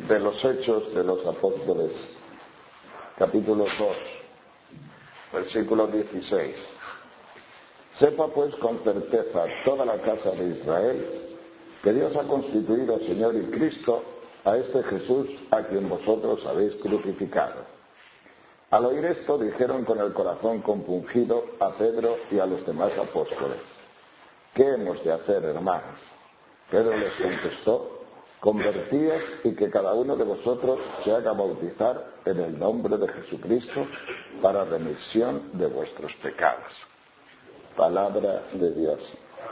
de los Hechos de los Apóstoles, capítulo 2, versículo 16. Sepa pues con certeza toda la casa de Israel que Dios ha constituido Señor y Cristo a este Jesús a quien vosotros habéis crucificado. Al oír esto dijeron con el corazón compungido a Pedro y a los demás apóstoles: ¿qué hemos de hacer, hermanos? Pedro les contestó: convertíos y que cada uno de vosotros se haga bautizar en el nombre de Jesucristo para remisión de vuestros pecados. Palabra de Dios.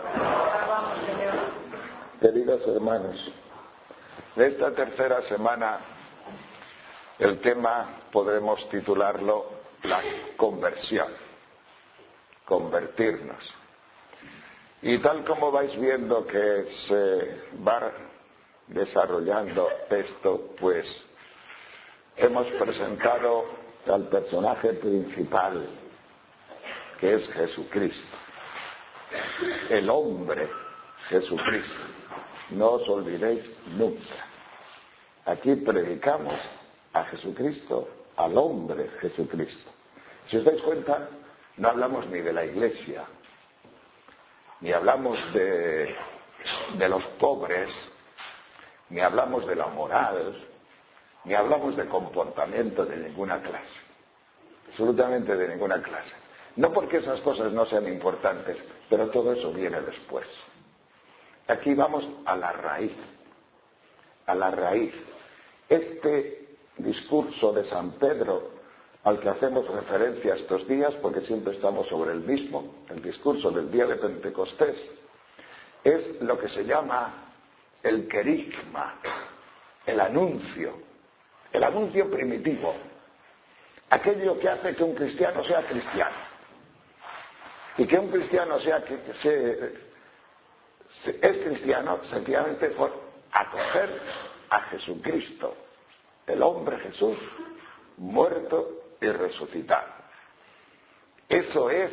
Queridos hermanos, de esta tercera semana el tema podremos titularlo la conversión, convertirnos. Y tal como vais viendo que se va desarrollando esto, pues hemos presentado al personaje principal, que es Jesucristo, el hombre Jesucristo. No os olvidéis nunca. Aquí predicamos a Jesucristo, al hombre Jesucristo. Si os dais cuenta, no hablamos ni de la iglesia, ni hablamos de los pobres, ni hablamos de la moral, ni hablamos de comportamiento de ninguna clase, absolutamente de ninguna clase. No porque esas cosas no sean importantes, pero todo eso viene después. Aquí vamos a la raíz, a la raíz. Este discurso de San Pedro, al que hacemos referencia estos días, porque siempre estamos sobre el mismo, el discurso del día de Pentecostés, es lo que se llama el querigma, el anuncio primitivo, aquello que hace que un cristiano sea cristiano, y que un cristiano es cristiano sencillamente por acoger a Jesucristo, el hombre Jesús, muerto y resucitado. Eso es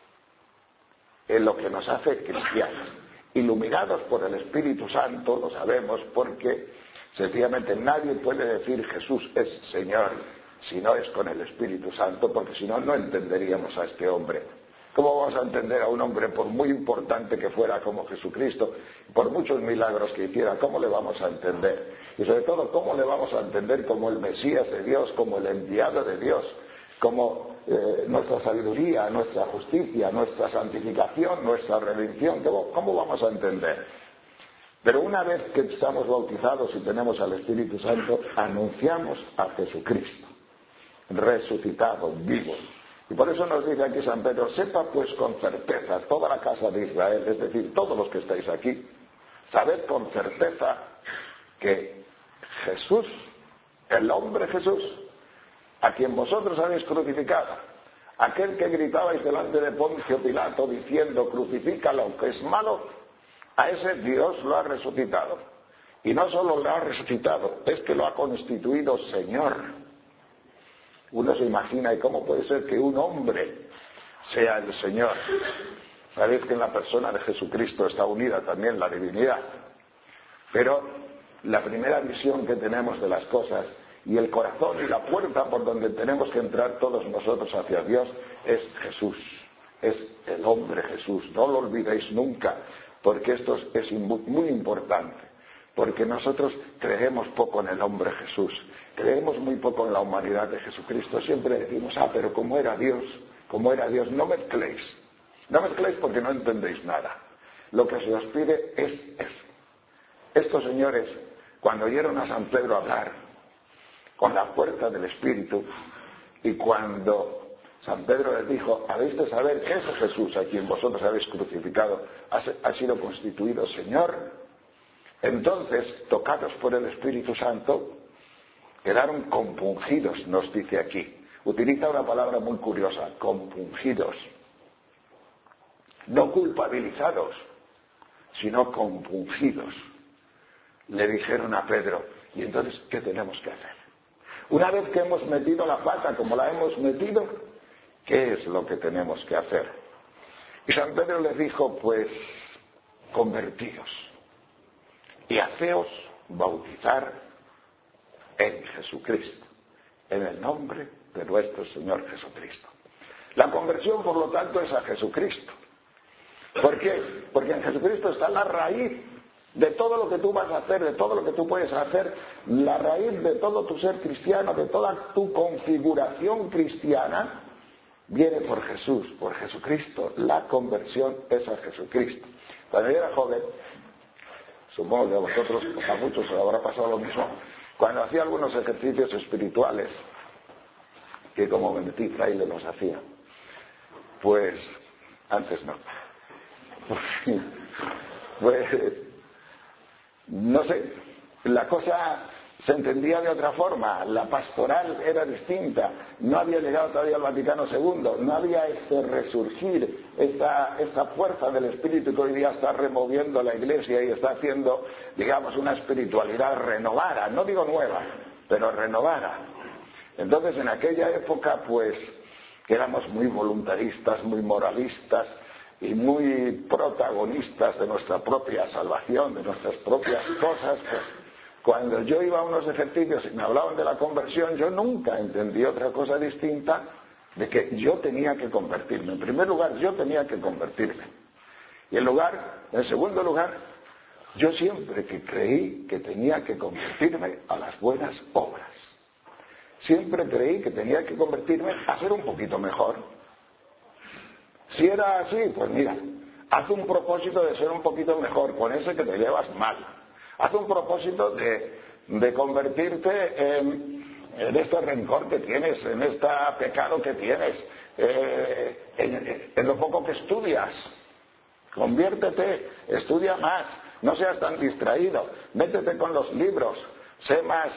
en lo que nos hace cristianos, iluminados por el Espíritu Santo, lo sabemos, porque sencillamente nadie puede decir Jesús es Señor si no es con el Espíritu Santo, porque si no, no entenderíamos a este hombre. ¿Cómo vamos a entender a un hombre, por muy importante que fuera como Jesucristo, por muchos milagros que hiciera? ¿Cómo le vamos a entender? Y sobre todo, ¿cómo le vamos a entender como el Mesías de Dios, como el enviado de Dios, como nuestra sabiduría, nuestra justicia, nuestra santificación, nuestra redención? ¿Cómo vamos a entender? Pero una vez que estamos bautizados y tenemos al Espíritu Santo, anunciamos a Jesucristo, resucitado, vivo. Y por eso nos dice aquí San Pedro: sepa pues con certeza toda la casa de Israel, es decir, todos los que estáis aquí, sabed con certeza que Jesús, el hombre Jesús, a quien vosotros habéis crucificado, aquel que gritabais delante de Poncio Pilato diciendo crucifícalo, que es malo, a ese Dios lo ha resucitado. Y no solo lo ha resucitado, es que lo ha constituido Señor. Uno se imagina, ¿y cómo puede ser que un hombre sea el Señor? Sabéis que en la persona de Jesucristo está unida también la divinidad. Pero la primera visión que tenemos de las cosas, y el corazón y la puerta por donde tenemos que entrar todos nosotros hacia Dios, es Jesús, es el hombre Jesús. No lo olvidéis nunca, porque esto es muy importante. Porque nosotros creemos poco en el hombre Jesús, creemos muy poco en la humanidad de Jesucristo. Siempre decimos: pero como era Dios, no mezcléis porque no entendéis nada. Lo que se os pide es eso. Estos señores, cuando oyeron a San Pedro hablar con la fuerza del Espíritu, y cuando San Pedro les dijo: habéis de saber que ese Jesús a quien vosotros habéis crucificado ha sido constituido Señor, entonces, tocados por el Espíritu Santo, quedaron compungidos, nos dice aquí. Utiliza una palabra muy curiosa: compungidos. No culpabilizados, sino compungidos. Le dijeron a Pedro: ¿y entonces qué tenemos que hacer? Una vez que hemos metido la pata como la hemos metido, ¿qué es lo que tenemos que hacer? Y San Pedro les dijo: pues, convertíos y haceos bautizar en Jesucristo, en el nombre de nuestro Señor Jesucristo. La conversión, por lo tanto, es a Jesucristo. ¿Por qué? Porque en Jesucristo está la raíz de todo lo que tú vas a hacer, de todo lo que tú puedes hacer, la raíz de todo tu ser cristiano, de toda tu configuración cristiana, viene por Jesús, por Jesucristo. La conversión es a Jesucristo. Cuando yo era joven, supongo que a vosotros, a muchos os habrá pasado lo mismo, cuando hacía algunos ejercicios espirituales, que como me metí fraile los hacía, pues antes no. Pues no sé, la cosa se entendía de otra forma, la pastoral era distinta, no había llegado todavía al Vaticano II, no había este resurgir, esta fuerza del Espíritu que hoy día está removiendo la Iglesia y está haciendo, digamos, una espiritualidad renovada, no digo nueva, pero renovada. Entonces en aquella época pues éramos muy voluntaristas, muy moralistas y muy protagonistas de nuestra propia salvación, de nuestras propias cosas. Pues, cuando yo iba a unos ejercicios y me hablaban de la conversión, yo nunca entendí otra cosa distinta de que yo tenía que convertirme. En primer lugar, yo tenía que convertirme. Y en segundo lugar, yo siempre que creí que tenía que convertirme a las buenas obras. Siempre creí que tenía que convertirme a ser un poquito mejor. Si era así, pues mira, haz un propósito de ser un poquito mejor, con ese que te llevas mal. Haz un propósito de convertirte en este rencor que tienes, en este pecado que tienes, en lo poco que estudias. Conviértete, estudia más, no seas tan distraído, métete con los libros, sé más,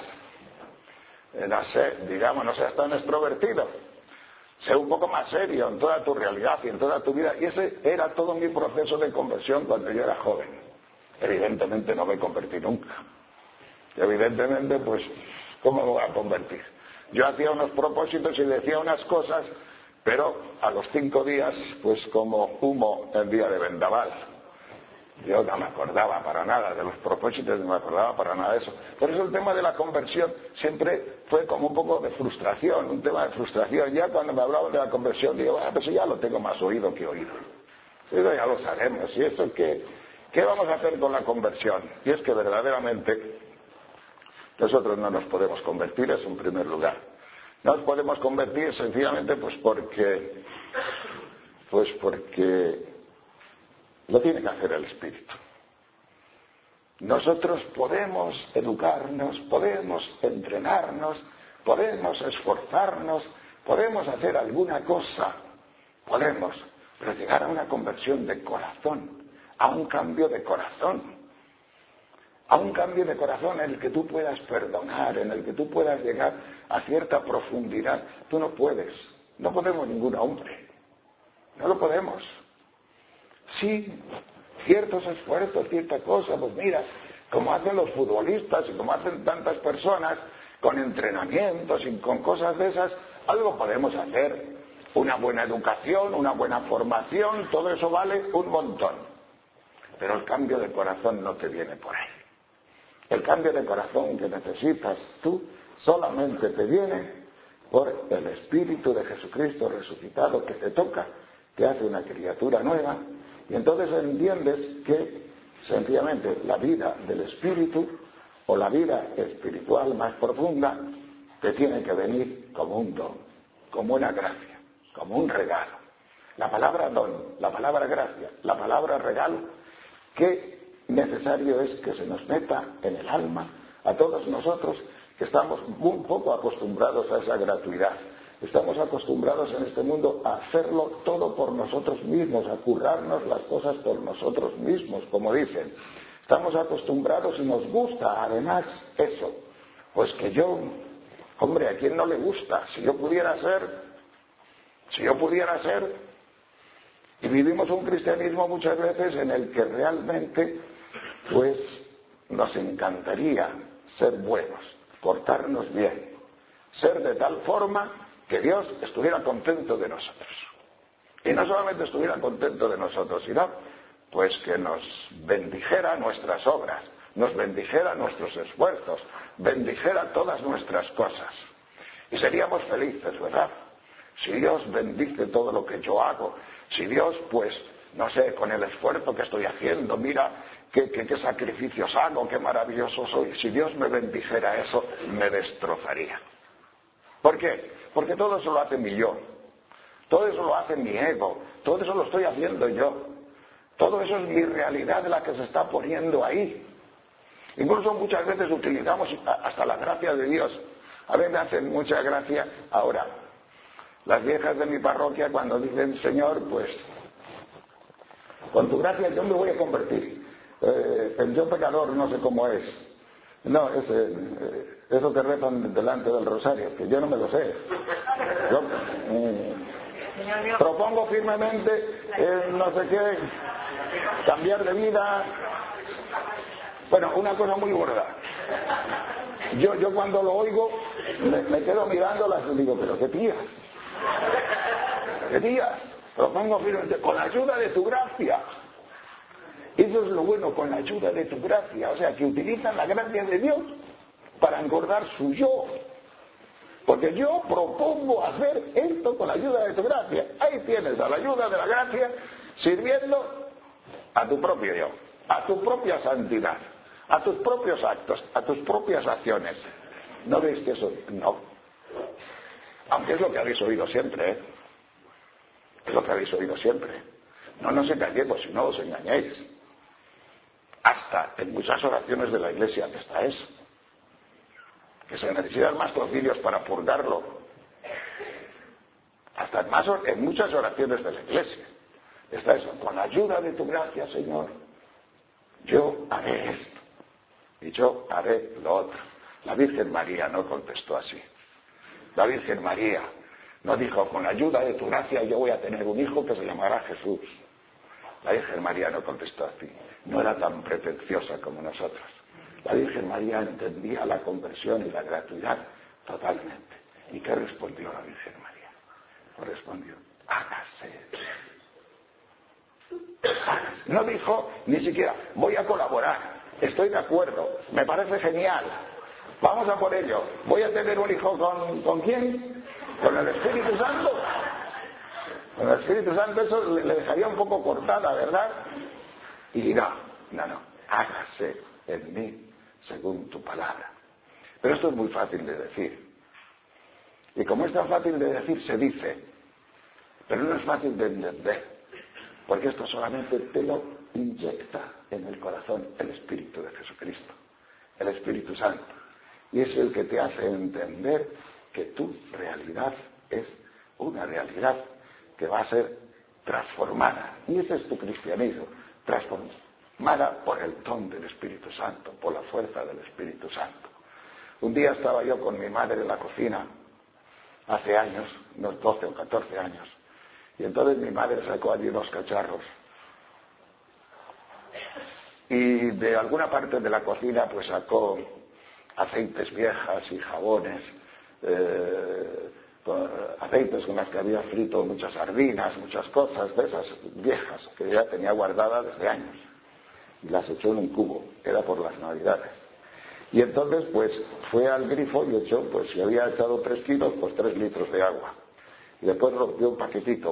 no seas tan extrovertido, sé un poco más serio en toda tu realidad y en toda tu vida. Y ese era todo mi proceso de conversión cuando yo era joven. Evidentemente no me convertí nunca. Evidentemente, pues, ¿cómo me voy a convertir? Yo hacía unos propósitos y decía unas cosas, pero a los 5 días, pues como humo el día de vendaval. Yo no me acordaba para nada de los propósitos, no me acordaba para nada de eso. Por eso el tema de la conversión siempre fue como un poco de frustración, un tema de frustración. Ya cuando me hablaban de la conversión, digo, pues ya lo tengo más oído que oído. Eso ya lo sabemos. ¿Y esto qué vamos a hacer con la conversión? Y es que verdaderamente nosotros no nos podemos convertir, eso en primer lugar. No nos podemos convertir sencillamente pues porque lo tiene que hacer el Espíritu. Nosotros podemos educarnos, podemos entrenarnos, podemos esforzarnos, podemos hacer alguna cosa, pero llegar a una conversión de corazón, a un cambio de corazón, en el que tú puedas perdonar, en el que tú puedas llegar a cierta profundidad. Tú no puedes, no podemos ningún hombre, no lo podemos. Sí, ciertos esfuerzos, cierta cosa, pues mira, como hacen los futbolistas y como hacen tantas personas, con entrenamientos y con cosas de esas, algo podemos hacer. Una buena educación, una buena formación, todo eso vale un montón. Pero el cambio de corazón no te viene por ahí. El cambio de corazón que necesitas tú solamente te viene por el Espíritu de Jesucristo resucitado que te toca, te hace una criatura nueva, y entonces entiendes que sencillamente la vida del Espíritu o la vida espiritual más profunda te tiene que venir como un don, como una gracia, como un regalo. La palabra don, la palabra gracia, la palabra regalo, qué necesario es que se nos meta en el alma a todos nosotros que estamos un poco acostumbrados a esa gratuidad. Estamos acostumbrados en este mundo a hacerlo todo por nosotros mismos, a currarnos las cosas por nosotros mismos, como dicen. Estamos acostumbrados y nos gusta además eso. Pues que yo, hombre, ¿a quién no le gusta? Si yo pudiera ser, y vivimos un cristianismo muchas veces en el que realmente, pues, nos encantaría ser buenos, portarnos bien, ser de tal forma que Dios estuviera contento de nosotros. Y no solamente estuviera contento de nosotros, sino pues que nos bendijera nuestras obras, nos bendijera nuestros esfuerzos, bendijera todas nuestras cosas. Y seríamos felices, ¿verdad? Si Dios bendice todo lo que yo hago, si Dios, pues, no sé, con el esfuerzo que estoy haciendo, mira qué sacrificios hago, qué maravilloso soy. Si Dios me bendijera eso, me destrozaría. ¿Por qué? Porque todo eso lo hace mi yo, todo eso lo hace mi ego, todo eso lo estoy haciendo yo. Todo eso es mi realidad la que se está poniendo ahí. Incluso muchas veces utilizamos hasta la gracia de Dios. A mí me hacen mucha gracia ahora las viejas de mi parroquia cuando dicen, Señor, pues con tu gracia yo me voy a convertir. El yo pecador no sé cómo es. No, eso que rezan delante del rosario, que yo no me lo sé. Yo propongo firmemente, no sé qué, cambiar de vida. Bueno, una cosa muy gorda. Yo cuando lo oigo me quedo mirándolas y digo, pero qué tías. ¿Qué tías? Propongo firmemente, con la ayuda de tu gracia. Eso es lo bueno, con la ayuda de tu gracia. O sea, que utilizan la gracia de Dios para engordar su yo. Porque yo propongo hacer esto con la ayuda de tu gracia. Ahí tienes, a la ayuda de la gracia, sirviendo a tu propio yo, a tu propia santidad, a tus propios actos, a tus propias acciones. ¿No veis que eso? No. Aunque es lo que habéis oído siempre, ¿eh? Es lo que habéis oído siempre. No nos engañemos, si no os engañéis. Hasta en muchas oraciones de la Iglesia está eso. Que se necesitan más concilios para purgarlo. Hasta en muchas oraciones de la Iglesia está eso. Con la ayuda de tu gracia, Señor, yo haré esto y yo haré lo otro. La Virgen María no contestó así. La Virgen María no dijo, con la ayuda de tu gracia yo voy a tener un hijo que se llamará Jesús. La Virgen María no contestó así. No era tan pretenciosa como nosotros. La Virgen María entendía la conversión y la gratuidad totalmente. ¿Y qué respondió la Virgen María? Respondió, hágase. No dijo ni siquiera, voy a colaborar, estoy de acuerdo, me parece genial, vamos a por ello, voy a tener un hijo ¿con quién? ¿Con el Espíritu Santo? Con el Espíritu Santo eso le dejaría un poco cortada, ¿verdad? Y no, hágase en mí según tu palabra. Pero esto es muy fácil de decir. Y como es tan fácil de decir, se dice. Pero no es fácil de entender. Porque esto solamente te lo inyecta en el corazón el Espíritu de Jesucristo. El Espíritu Santo. Y es el que te hace entender que tu realidad es una realidad que va a ser transformada. Y ese es tu cristianismo. Transformada por el don del Espíritu Santo, por la fuerza del Espíritu Santo. Un día estaba yo con mi madre en la cocina, hace años, unos 12 o 14 años, y entonces mi madre sacó allí unos cacharros. Y de alguna parte de la cocina pues sacó aceites viejas y jabones, aceites con las que había frito muchas sardinas, muchas cosas de esas viejas que ya tenía guardadas desde años. Y las echó en un cubo, era por las Navidades. Y entonces pues fue al grifo y echó, pues si había echado 3 kilos, pues 3 litros de agua. Y después rompió un paquetito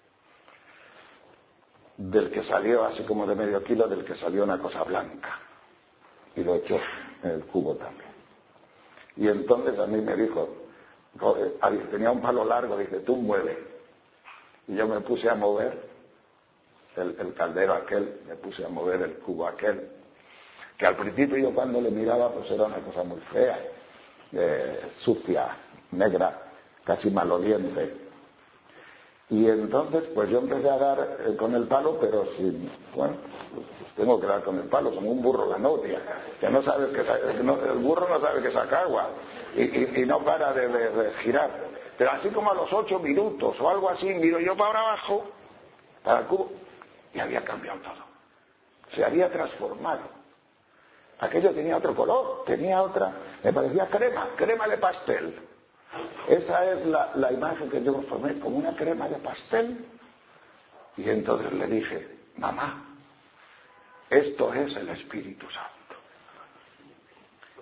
del que salió, así como de medio kilo, del que salió una cosa blanca. Y lo echó en el cubo también. Y entonces a mí me dijo, tenía un palo largo, dice, tú mueve. Y yo me puse a mover el caldero aquel, me puse a mover el cubo aquel, que al principio yo cuando le miraba pues era una cosa muy fea, sucia, negra, casi maloliente. Y entonces pues yo empecé a dar con el palo, pero sin, bueno, pues tengo que dar con el palo, como un burro la novia, que no sabe el burro no sabe que saca agua y no para de girar. Pero así como a los 8 minutos o algo así, miro yo para abajo, para el cubo, y había cambiado todo. Se había transformado. Aquello tenía otro color, tenía otra, me parecía crema de pastel. Esa es la imagen que yo formé, como una crema de pastel. Y entonces le dije, mamá, esto es el Espíritu Santo.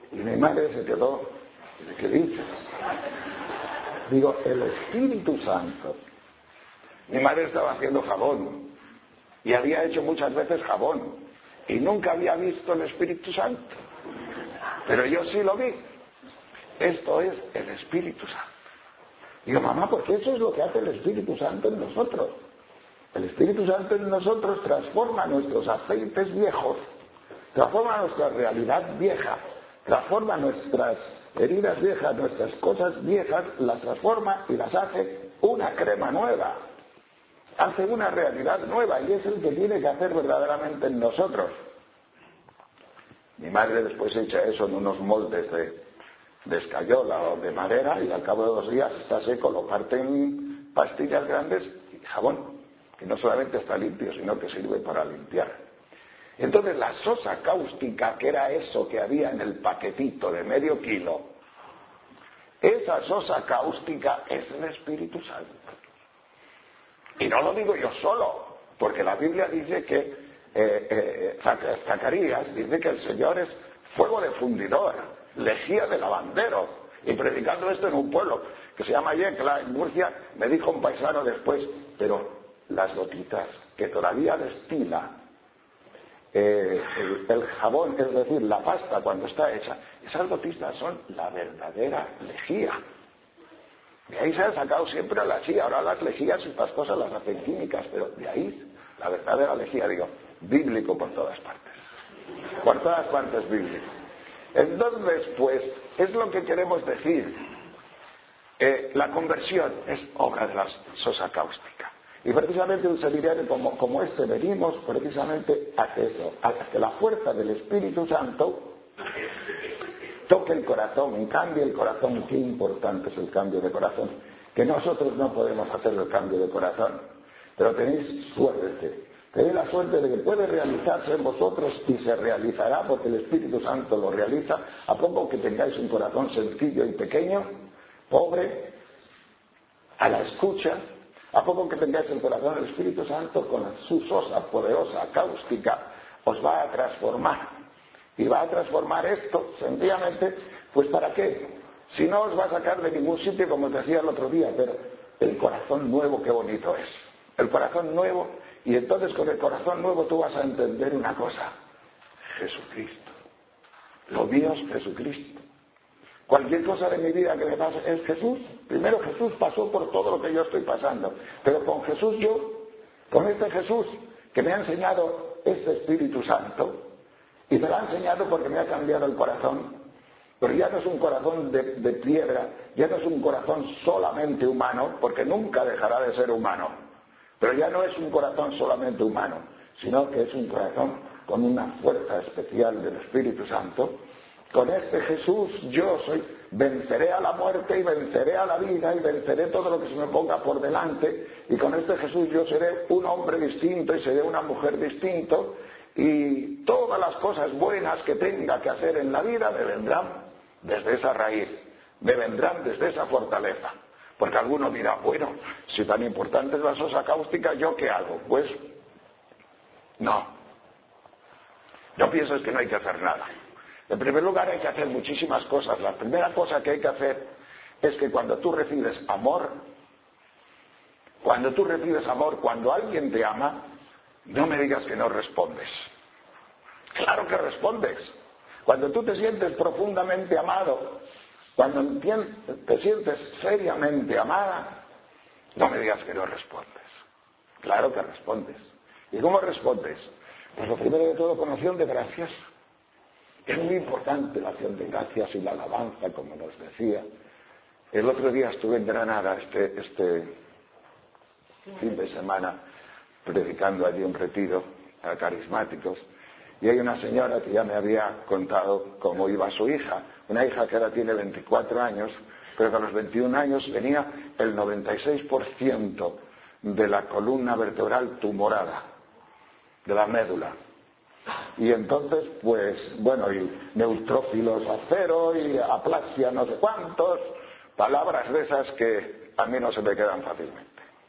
Y mi madre se quedó, ¿de qué dices? Digo, el Espíritu Santo. Mi madre estaba haciendo jabón y había hecho muchas veces jabón y nunca había visto el Espíritu Santo. Pero yo sí lo vi. Esto es el Espíritu Santo. Digo, mamá, porque eso es lo que hace el Espíritu Santo en nosotros. El Espíritu Santo en nosotros transforma nuestros aceites viejos, transforma nuestra realidad vieja, transforma nuestras heridas viejas, nuestras cosas viejas, las transforma y las hace una crema nueva. Hace una realidad nueva y es el que tiene que hacer verdaderamente en nosotros. Mi madre después echa eso en unos moldes de escayola o de madera y al cabo de 2 días está seco, lo parte en pastillas grandes y jabón, que no solamente está limpio, sino que sirve para limpiar. Entonces la sosa cáustica, que era eso que había en el paquetito de medio kilo, esa sosa cáustica es el Espíritu Santo. Y no lo digo yo solo, porque la Biblia dice que Zacarías dice que el Señor es fuego de fundidor, lejía de lavandero. Y predicando esto en un pueblo que se llama Yecla, en Murcia, me dijo un paisano después, pero las gotitas que todavía destila el jabón, es decir, la pasta cuando está hecha, esas gotitas son la verdadera lejía. De ahí se ha sacado siempre la lejía. Ahora las lejías y estas cosas las hacen químicas, pero de ahí la verdadera lejía, digo, bíblico por todas partes. Por todas partes bíblico. Entonces, pues, es lo que queremos decir. La conversión es obra de la sosa cáustica. Y precisamente un seminario como este venimos precisamente a eso, a que la fuerza del Espíritu Santo toque el corazón, cambie el corazón. Qué importante es el cambio de corazón, que nosotros no podemos hacer el cambio de corazón, pero tenéis suerte, tenéis la suerte de que puede realizarse en vosotros y se realizará porque el Espíritu Santo lo realiza, a poco que tengáis un corazón sencillo y pequeño, pobre, a la escucha, a poco que tengáis el corazón del Espíritu Santo con su sosa poderosa, cáustica, os va a transformar. Y va a transformar esto, sencillamente, pues ¿para qué? Si no os va a sacar de ningún sitio, como os decía el otro día, pero el corazón nuevo, qué bonito es. El corazón nuevo, y entonces con el corazón nuevo tú vas a entender una cosa. Jesucristo. Lo mío es Jesucristo. Cualquier cosa de mi vida que me pase es Jesús. Primero Jesús pasó por todo lo que yo estoy pasando. Pero con Jesús yo, con este Jesús que me ha enseñado este Espíritu Santo, y me lo ha enseñado porque me ha cambiado el corazón, pero ya no es un corazón de piedra, ya no es un corazón solamente humano, porque nunca dejará de ser humano, pero ya no es un corazón solamente humano, sino que es un corazón con una fuerza especial del Espíritu Santo. Con este Jesús yo venceré a la muerte y venceré a la vida y venceré todo lo que se me ponga por delante, y con este Jesús yo seré un hombre distinto y seré una mujer distinto, y todas las cosas buenas que tenga que hacer en la vida me vendrán desde esa raíz, me vendrán desde esa fortaleza. Porque alguno dirá, bueno, si tan importante es la sosa cáustica, ¿yo qué hago? Pues no. Yo pienso que no hay que hacer nada. En primer lugar hay que hacer muchísimas cosas. La primera cosa que hay que hacer es que cuando tú recibes amor, cuando alguien te ama, no me digas que no respondes. Claro que respondes. Cuando tú te sientes profundamente amado, cuando te sientes seriamente amada, no me digas que no respondes. Claro que respondes. ¿Y cómo respondes? Pues lo primero de todo con acción de gracias. Es muy importante la acción de gracias y la alabanza, como nos decía. El otro día estuve en Granada, este fin de semana, predicando allí un retiro a carismáticos, y hay una señora que ya me había contado cómo iba su hija, una hija que ahora tiene 24 años, pero que a los 21 años tenía el 96% de la columna vertebral tumorada, de la médula. Y entonces, pues, bueno, y neutrófilos a cero, y aplasia no sé cuántos, palabras de esas que a mí no se me quedan fácilmente.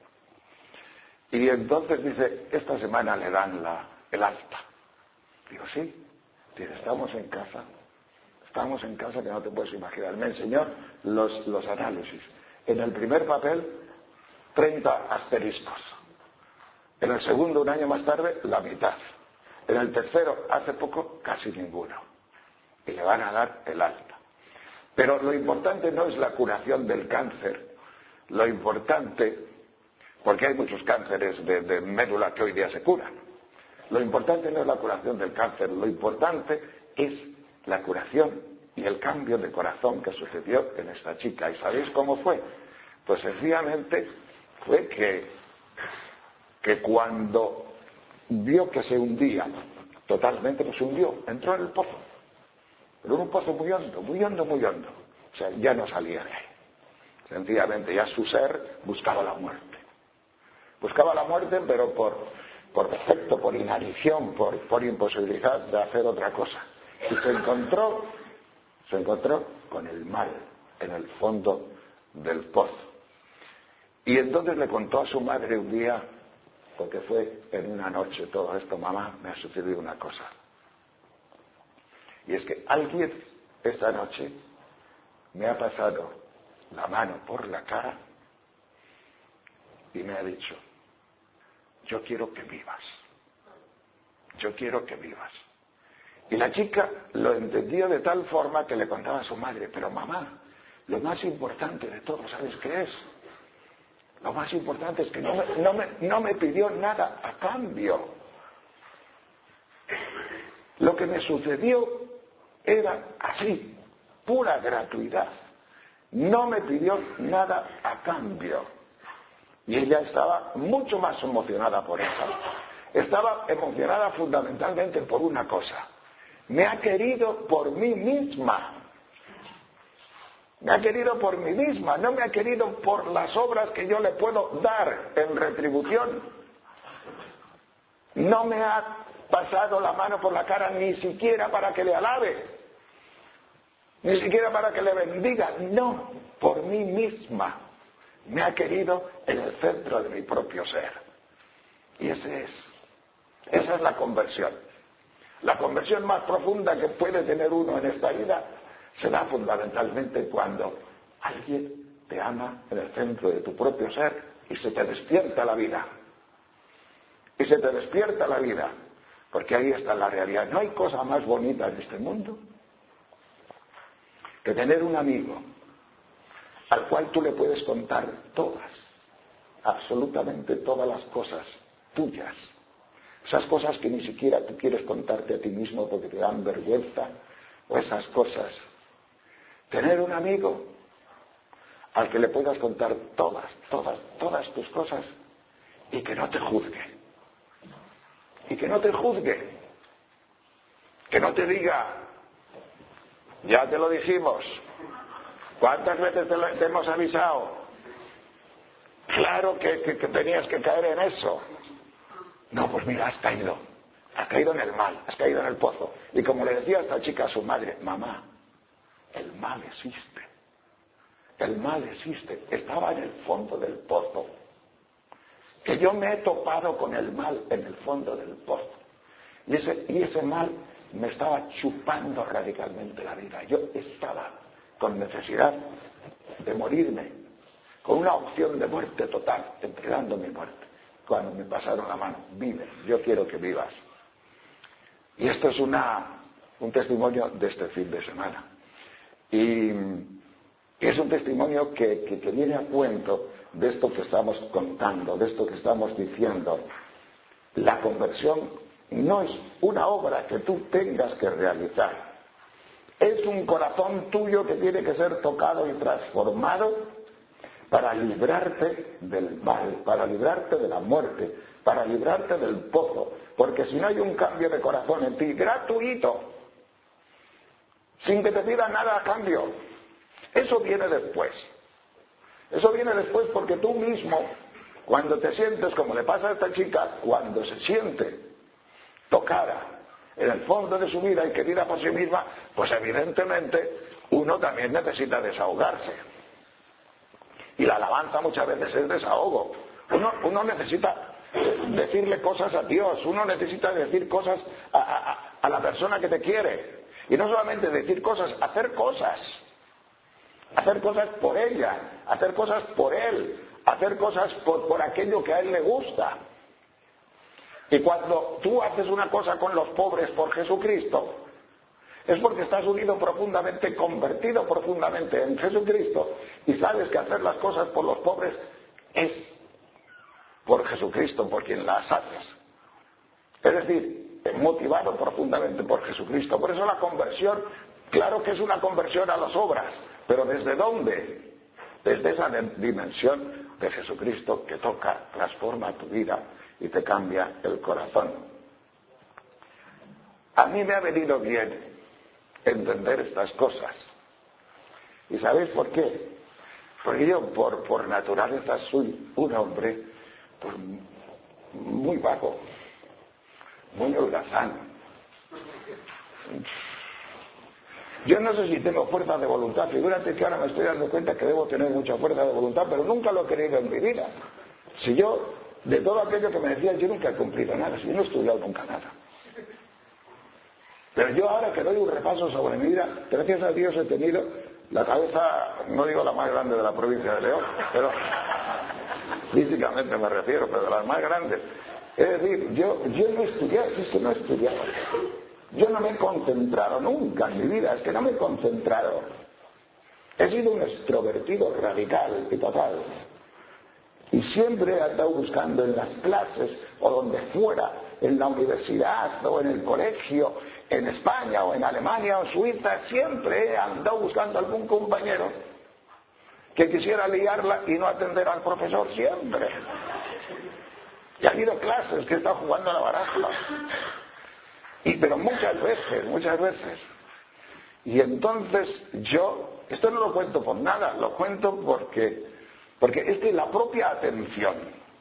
Y entonces dice, esta semana le dan el alta. Digo, sí. Dice, estamos en casa. Estábamos en casa que no te puedes imaginar. Me enseñó los análisis. En el primer papel, 30 asteriscos. En el segundo, un año más tarde, la mitad. En el tercero, hace poco, casi ninguno. Y le van a dar el alta. Pero lo importante no es la curación del cáncer. Lo importante, porque hay muchos cánceres de médula que hoy día se curan. Lo importante no es la curación del cáncer. Lo importante es la curación y el cambio de corazón que sucedió en esta chica. ¿Y sabéis cómo fue? Pues sencillamente fue que cuando vio que se hundía, totalmente pues se hundió, entró en el pozo. Pero en un pozo muy hondo, muy hondo, muy hondo. O sea, ya no salía de ahí. Sencillamente ya su ser buscaba la muerte. Buscaba la muerte, pero por defecto, por inanición, por imposibilidad de hacer otra cosa. Y se encontró con el mal en el fondo del pozo. Y entonces le contó a su madre un día, porque fue en una noche todo esto: mamá, me ha sucedido una cosa. Y es que alguien esta noche me ha pasado la mano por la cara y me ha dicho: yo quiero que vivas. Yo quiero que vivas. Y la chica lo entendió de tal forma que le contaba a su madre: pero mamá, lo más importante de todo, ¿sabes qué es? Lo más importante es que no me pidió nada a cambio. Lo que me sucedió era así, pura gratuidad. No me pidió nada a cambio. Y ella estaba mucho más emocionada por eso. Estaba emocionada fundamentalmente por una cosa: me ha querido por mí misma. Me ha querido por mí misma, no me ha querido por las obras que yo le puedo dar en retribución. No me ha pasado la mano por la cara ni siquiera para que le alabe, ni siquiera para que le bendiga. No, por mí misma. Me ha querido en el centro de mi propio ser. Y esa es la conversión. La conversión más profunda que puede tener uno en esta vida se da fundamentalmente cuando alguien te ama en el centro de tu propio ser y se te despierta la vida. Y se te despierta la vida, porque ahí está la realidad. No hay cosa más bonita en este mundo que tener un amigo al cual tú le puedes contar todas, absolutamente todas las cosas tuyas. Esas cosas que ni siquiera tú quieres contarte a ti mismo porque te dan vergüenza, o esas cosas. Tener un amigo al que le puedas contar todas tus cosas y que no te juzgue. Y que no te juzgue. Que no te diga: ya te lo dijimos, ¿cuántas veces te hemos avisado? Claro que tenías que caer en eso. No, pues mira, has caído en el mal, has caído en el pozo. Y como le decía esta chica a su madre: mamá, el mal existe. El mal existe. Estaba en el fondo del pozo. Que yo me he topado con el mal en el fondo del pozo. Y ese mal me estaba chupando radicalmente la vida. Yo estaba con necesidad de morirme, con una opción de muerte total, entregando mi muerte. Cuando me pasaron la mano: vive, yo quiero que vivas. Y esto es un testimonio de este fin de semana. Y es un testimonio que viene a cuento de esto que estamos contando, de esto que estamos diciendo. La conversión no es una obra que tú tengas que realizar. Es un corazón tuyo que tiene que ser tocado y transformado para librarte del mal, para librarte de la muerte, para librarte del pozo. Porque si no hay un cambio de corazón en ti, gratuito, sin que te pida nada a cambio, eso viene después. Eso viene después porque tú mismo, cuando te sientes, como le pasa a esta chica, cuando se siente tocada en el fondo de su vida y querida por sí misma, pues evidentemente uno también necesita desahogarse. Y la alabanza muchas veces es desahogo. Uno necesita decirle cosas a Dios, uno necesita decir cosas a la persona que te quiere. Y no solamente decir cosas, hacer cosas. Hacer cosas por ella, hacer cosas por él, hacer cosas por aquello que a él le gusta. Y cuando tú haces una cosa con los pobres por Jesucristo, es porque estás unido profundamente, convertido profundamente en Jesucristo, y sabes que hacer las cosas por los pobres es por Jesucristo, por quien las haces. Es decir, motivado profundamente por Jesucristo. Por eso la conversión, claro que es una conversión a las obras, pero ¿desde dónde? Desde esa dimensión de Jesucristo que toca, transforma tu vida y te cambia el corazón. A mí me ha venido bien entender estas cosas. ¿Y sabéis por qué? Porque yo por naturaleza soy un hombre pues, muy vago, muy holgazán. Yo no sé si tengo fuerza de voluntad. Figúrate que ahora me estoy dando cuenta que debo tener mucha fuerza de voluntad, pero nunca lo he querido en mi vida. Si yo, de todo aquello que me decían, yo nunca he cumplido nada, si yo no he estudiado nunca nada. Pero yo ahora que doy un repaso sobre mi vida, gracias a Dios he tenido la cabeza, no digo la más grande de la provincia de León, pero físicamente me refiero, pero de las más grandes. Es decir, yo no he estudiado, es que no he estudiado. Yo no me he concentrado nunca en mi vida, es que no me he concentrado. He sido un extrovertido radical y total. Y siempre he andado buscando en las clases o donde fuera, en la universidad o en el colegio, en España o en Alemania o Suiza, siempre he andado buscando algún compañero que quisiera liarla y no atender al profesor, siempre. Y ha habido clases que he estado jugando a la baraja. Pero muchas veces. Y entonces yo, esto no lo cuento por nada, lo cuento porque es que la propia atención,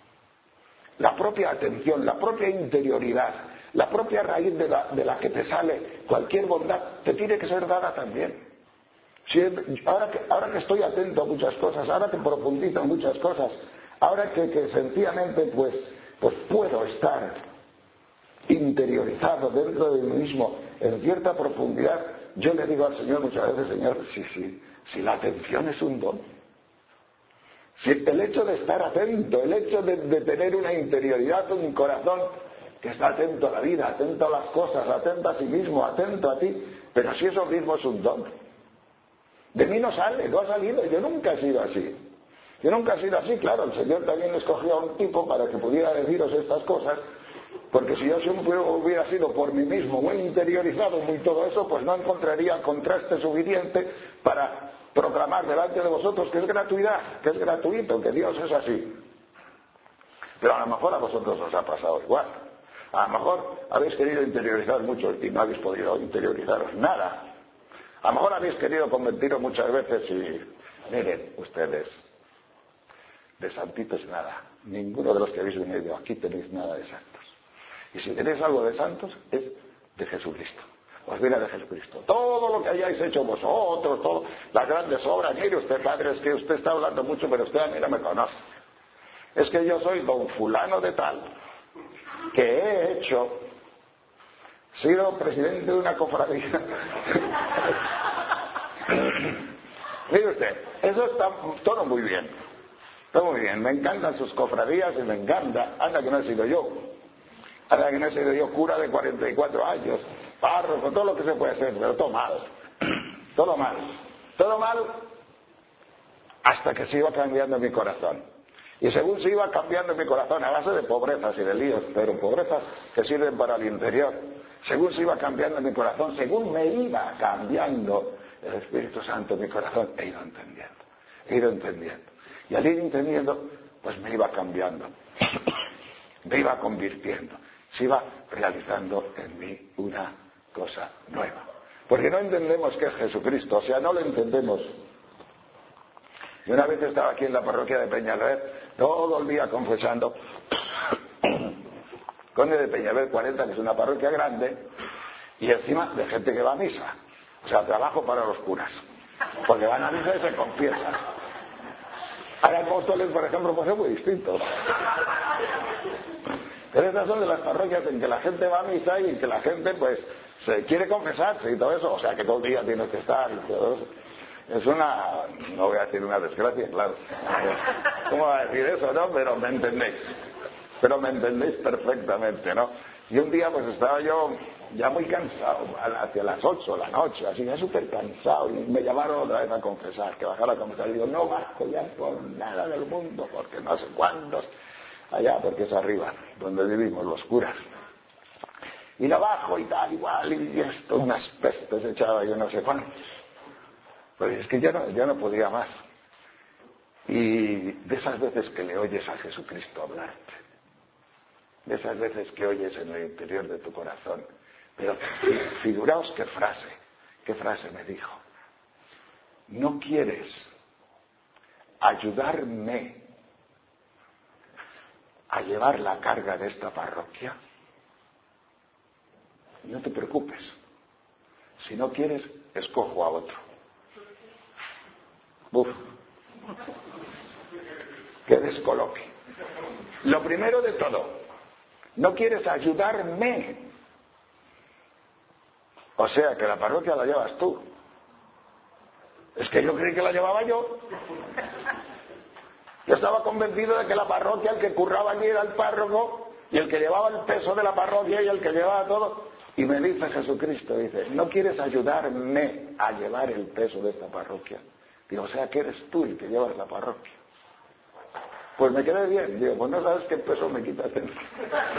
la propia interioridad, la propia raíz de la que te sale cualquier bondad, te tiene que ser dada también. Si, ahora que estoy atento a muchas cosas, ahora que profundizo en muchas cosas, ahora que sencillamente pues puedo estar interiorizado dentro de mí mismo en cierta profundidad, yo le digo al Señor muchas veces, Señor, si la atención es un don. Si el hecho de estar atento, el hecho de tener una interioridad, un corazón que está atento a la vida, atento a las cosas, atento a sí mismo, atento a ti, pero si eso mismo es un don. De mí no sale, no ha salido, yo nunca he sido así. Yo nunca he sido así, claro, el Señor también escogió a un tipo para que pudiera deciros estas cosas, porque si yo siempre hubiera sido por mí mismo muy interiorizado, muy todo eso, pues no encontraría contraste suficiente para proclamar delante de vosotros que es gratuidad, que es gratuito, que Dios es así. Pero a lo mejor a vosotros os ha pasado igual. A lo mejor habéis querido interiorizar mucho y no habéis podido interiorizaros nada. A lo mejor habéis querido convertiros muchas veces y miren ustedes, de santitos nada. Ninguno de los que habéis venido aquí tenéis nada de santos. Y si tenéis algo de santos es de Jesucristo. Os viene de Jesucristo. Todo lo que hayáis hecho vosotros, todas las grandes obras, mire usted, padre, es que usted está hablando mucho, pero usted a mí no me conoce. Es que yo soy don fulano de tal, que he hecho, sido presidente de una cofradía. Mire usted, eso está todo muy bien. Todo muy bien, me encantan sus cofradías y me encanta, anda que no he sido yo. Anda que no he sido yo cura de 44 años, párroco, todo lo que se puede hacer, pero todo mal. Todo mal. Todo mal hasta que se iba cambiando mi corazón. Y según se iba cambiando mi corazón, a base de pobrezas y de líos, pero pobrezas que sirven para el interior, según se iba cambiando mi corazón, según me iba cambiando el Espíritu Santo en mi corazón, he ido entendiendo. Y al ir entendiendo, pues me iba cambiando, me iba convirtiendo, se iba realizando en mí una cosa nueva. Porque no entendemos qué es Jesucristo, o sea, no lo entendemos. Y una vez estaba aquí en la parroquia de Peñalver, todo el día confesando, Conde de Peñalver 40, que es una parroquia grande, y encima de gente que va a misa. O sea, trabajo para los curas, porque van a misa y se confiesan. Hay apóstoles, por ejemplo, pues es muy distinto. Pero estas son de las parroquias en que la gente va a misa y que la gente pues se quiere confesarse y todo eso, o sea que todo el día tienes que estar y todo eso. Es una, no voy a decir una desgracia, claro. ¿Cómo va a decir eso, no? Pero me entendéis perfectamente, ¿no? Y un día pues estaba yo ya muy cansado, hacia las 8 de la noche, así, ya súper cansado, y me llamaron otra vez a confesar, que bajara a confesar, y digo, no bajo ya por nada del mundo, porque no sé cuántos, allá, porque es arriba, donde vivimos los curas. Y no bajo y tal, igual, y esto, unas pestes echaba yo no sé cuántos. Pues es que ya no podía más. Y de esas veces que le oyes a Jesucristo hablarte, de esas veces que oyes en el interior de tu corazón, pero figuraos qué frase me dijo. ¿No quieres ayudarme a llevar la carga de esta parroquia? No te preocupes. Si no quieres, escojo a otro. Uf. Qué descoloque. Lo primero de todo, no quieres ayudarme. O sea, que la parroquia la llevas tú. Es que yo creí que la llevaba yo. Yo estaba convencido de que la parroquia, el que curraba allí era el párroco, y el que llevaba el peso de la parroquia y el que llevaba todo. Y me dice Jesucristo, dice, ¿no quieres ayudarme a llevar el peso de esta parroquia? Digo, o sea, que eres tú el que llevas la parroquia. Pues me quedé bien. Digo, pues no sabes qué peso me quitas de encima.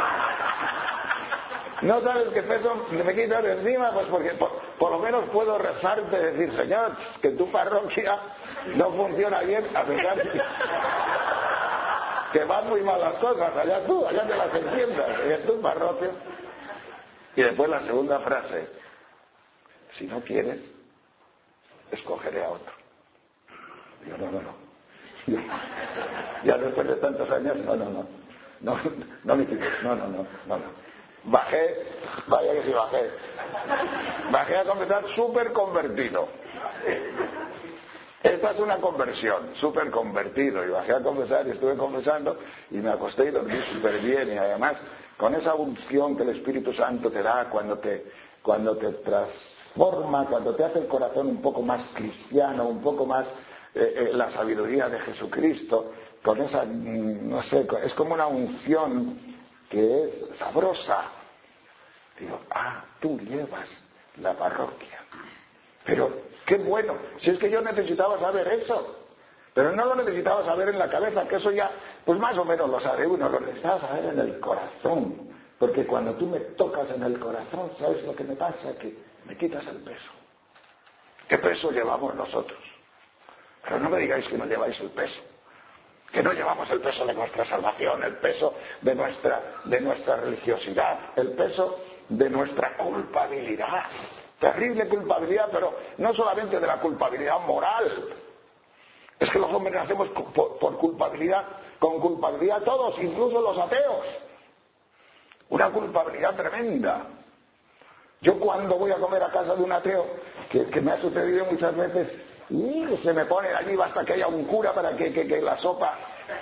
No sabes qué peso me quitas de encima, pues porque por lo menos puedo rezarte y decir, Señor, que tu parroquia no funciona bien, a pesar de que van muy mal las cosas, allá te las entiendas, en tu parroquia. Y después la segunda frase, si no quieres, escogeré a otro. Digo, no. Ya después de tantos años, no me quites, no. Bajé, vaya que sí bajé. Bajé a confesar súper convertido. Esta es una conversión, súper convertido. Y bajé a confesar y estuve confesando y me acosté y dormí súper bien. Y además, con esa unción que el Espíritu Santo te da cuando te transforma, cuando te hace el corazón un poco más cristiano, un poco más la sabiduría de Jesucristo, con esa, no sé, es como una unción que es sabrosa. Digo, tú llevas la parroquia. Pero, qué bueno, si es que yo necesitaba saber eso. Pero no lo necesitaba saber en la cabeza, que eso ya, pues más o menos lo sabe uno, lo necesitaba saber en el corazón. Porque cuando tú me tocas en el corazón, ¿sabes lo que me pasa? Que me quitas el peso. ¿Qué peso llevamos nosotros? Pero no me digáis que no lleváis el peso. Que no llevamos el peso de nuestra salvación, el peso de nuestra religiosidad, el peso de nuestra culpabilidad. Terrible culpabilidad, pero no solamente de la culpabilidad moral. Es que los hombres nacemos por culpabilidad, con culpabilidad todos, incluso los ateos. Una culpabilidad tremenda. Yo cuando voy a comer a casa de un ateo, que me ha sucedido muchas veces, y se me pone allí, basta que haya un cura para que la sopa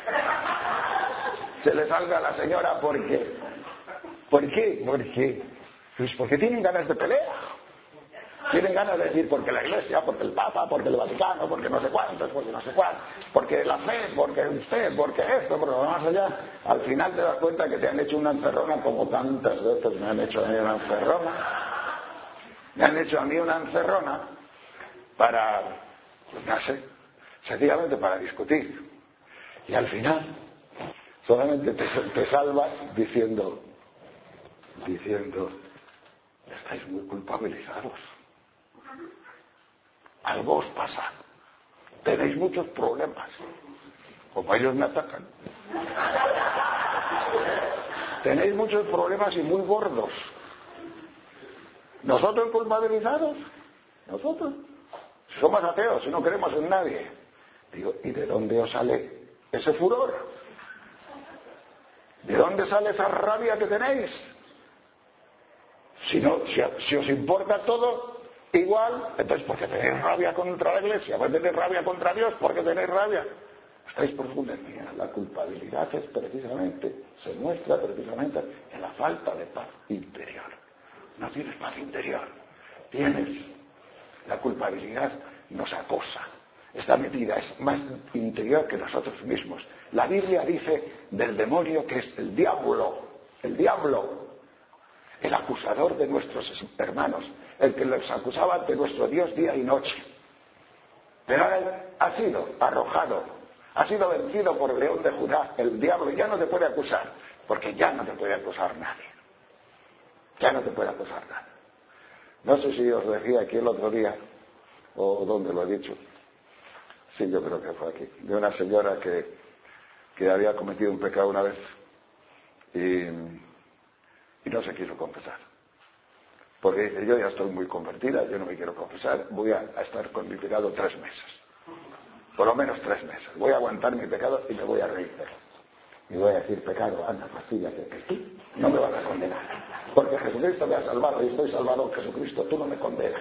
se le salga a la señora, porque ¿por qué? Pues porque tienen ganas de pelea. Tienen ganas de decir porque la Iglesia, porque el Papa, porque el Vaticano, porque no sé cuántos, porque no sé cuántos, porque la fe, porque usted, porque esto, porque más allá. Al final te das cuenta que te han hecho una encerrona, como tantas veces me han hecho a mí una encerrona. Me han hecho a mí una encerrona para, pues no sé, sencillamente para discutir. Y al final solamente te salvas diciendo, estáis muy culpabilizados. Algo os pasa. Tenéis muchos problemas. Como ellos me atacan. Tenéis muchos problemas y muy gordos. ¿Nosotros culpabilizados? ¿Nosotros? Si somos ateos, si no creemos en nadie. Digo, ¿y de dónde os sale ese furor? ¿De dónde sale esa rabia que tenéis? Si os importa todo igual, entonces ¿por qué tenéis rabia contra la Iglesia? ¿Por qué tenéis rabia contra Dios? ¿Por qué tenéis rabia? Estáis profundos. Mira, la culpabilidad se muestra precisamente en la falta de paz interior. no tienes paz interior. Tienes la culpabilidad, nos acosa. Está metida, es más interior que nosotros mismos. La Biblia dice del demonio que es el diablo, el acusador de nuestros hermanos, el que los acusaba ante nuestro Dios día y noche. Pero ahora ha sido arrojado, ha sido vencido por el león de Judá, el diablo, y ya no te puede acusar, porque ya no te puede acusar nadie. Ya no te puede acusar nadie. No sé si os decía aquí el otro día, o dónde lo he dicho. Sí, yo creo que fue aquí. De una señora que había cometido un pecado una vez y no se quiso confesar. Porque dice, yo ya estoy muy convertida, yo no me quiero confesar, voy a estar con mi pecado 3 meses. Por lo menos 3 meses. Voy a aguantar mi pecado y me voy a reír. Y voy a decir, pecado, anda, fastíllate, que tú no me vas a condenar. Porque Jesucristo me ha salvado y estoy salvado en Jesucristo, tú no me condenas.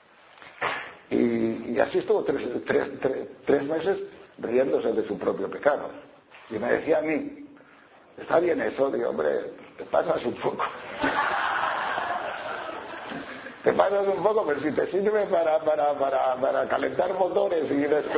Y así estuvo 3 meses riéndose de su propio pecado. Y me decía a mí, ¿está bien eso? Digo, hombre, te pasas un poco. Te pasas un poco, pero si te sirve para calentar motores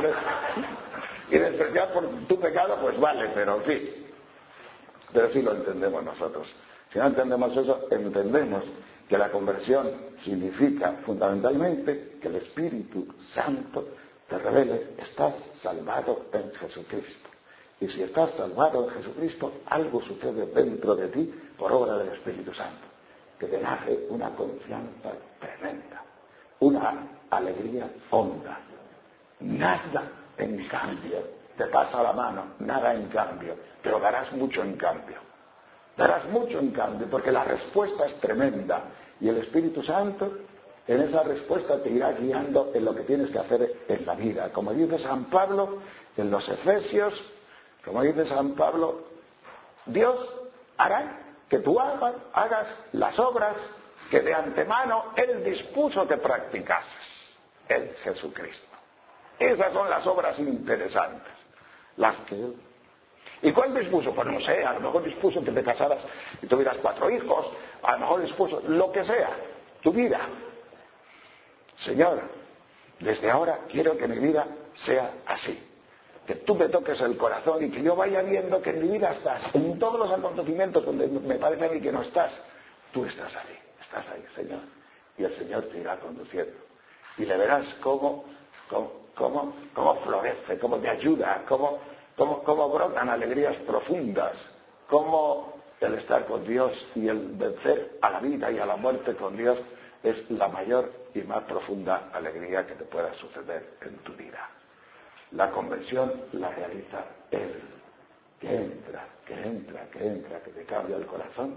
y despreciar por tu pecado, pues vale, pero en fin. Pero sí lo entendemos nosotros. Si no entendemos eso, entendemos que la conversión significa fundamentalmente que el Espíritu Santo te revele, estás salvado en Jesucristo. Y si estás salvado en Jesucristo, algo sucede dentro de ti por obra del Espíritu Santo, que te nace una confianza tremenda, una alegría honda. Nada en cambio te pasa la mano, nada en cambio, pero darás mucho en cambio. Darás mucho en cambio, porque la respuesta es tremenda. Y el Espíritu Santo en esa respuesta te irá guiando en lo que tienes que hacer en la vida. Como dice San Pablo en los Efesios, como dice San Pablo, Dios hará que tú hagas las obras que de antemano Él dispuso que practicases en Jesucristo. Esas son las obras interesantes, las que Él... ¿Y cuál dispuso? Pues no sé, a lo mejor dispuso que te casaras y tuvieras 4 hijos, a lo mejor dispuso lo que sea, tu vida. Señor, desde ahora quiero que mi vida sea así, que tú me toques el corazón y que yo vaya viendo que en mi vida estás, en todos los acontecimientos donde me parece a mí que no estás, tú estás ahí, Señor, y el Señor te irá conduciendo. Y le verás cómo florece, cómo te ayuda, cómo brotan alegrías profundas, cómo el estar con Dios y el vencer a la vida y a la muerte con Dios es la mayor y más profunda alegría que te pueda suceder en tu vida. La conversión la realiza Él, que entra, que te cambia el corazón.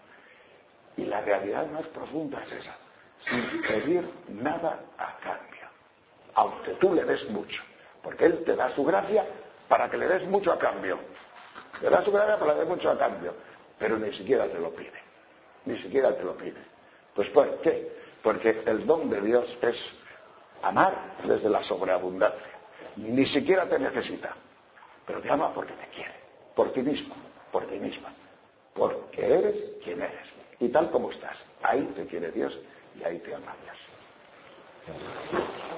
Y la realidad más profunda es esa, sin pedir nada a cambio, aunque tú le des mucho, porque Él te da su gracia para que le des mucho a cambio. Te da su gracia para que le des mucho a cambio, pero ni siquiera te lo pide. Pues ¿por qué? Porque el don de Dios es amar desde la sobreabundancia. Ni siquiera te necesita, pero te ama porque te quiere, por ti mismo, por ti misma, porque eres quien eres. Y tal como estás, ahí te quiere Dios y ahí te ama Dios.